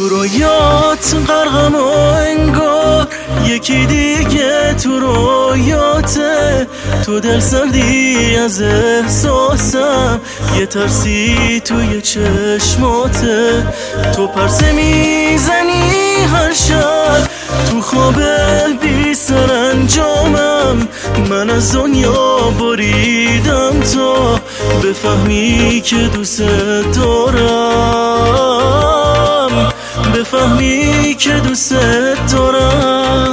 تو رویات غرقم و انگار یکی دیگه تو رویاته. تو دل سردی از احساسم، یه ترسی توی چشماته. تو پرسه میزنی هر شب تو خواب بی سرانجامم. من از دنیا بریدم تا بفهمی که دوست دارم، بفهمی که دوست دارم.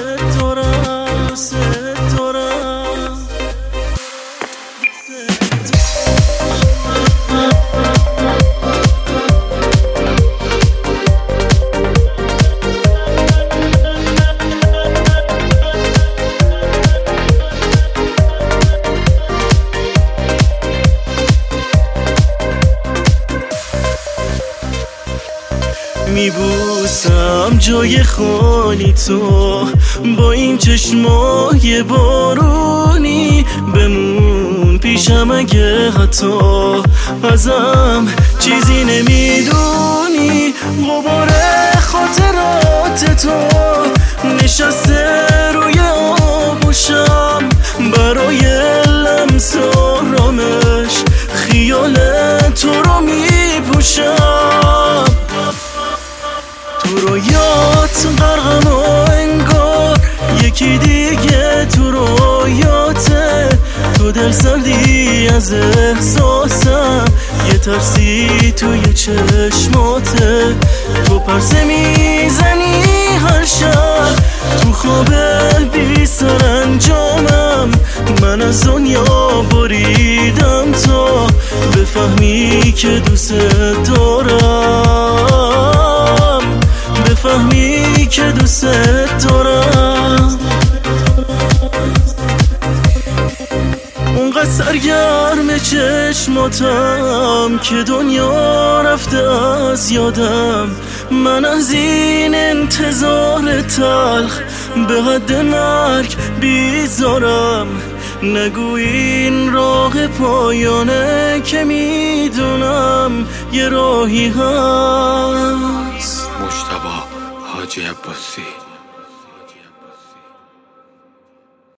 میبوسم جای خالی تو با این چشمای بارونی. بمون پیشم اگه حتی ازم چیزی نمیدونی. غبار خاطرات تو نشسته روی آغوشم، برای لمس آرامش خیال تو رو میپوشم. تو رویات غرقم و انگار یکی دیگه تو رویاته. تو دل سردی از احساسم، یه ترسی توی چشماته. تو پرسه میزنی هر شب تو خواب بی سرانجامم. من از دنیا بریدم تا بفهمی که دوست دارم، بفهمی که دوست دارم. اونقدر سرگرم چشماتم که دنیا رفته از یادم. من از این انتظار تلخ به حد مرگ بیزارم. نگو این راه پایانه که میدونم یه راهی هست. مجتبی حاجی عباسی.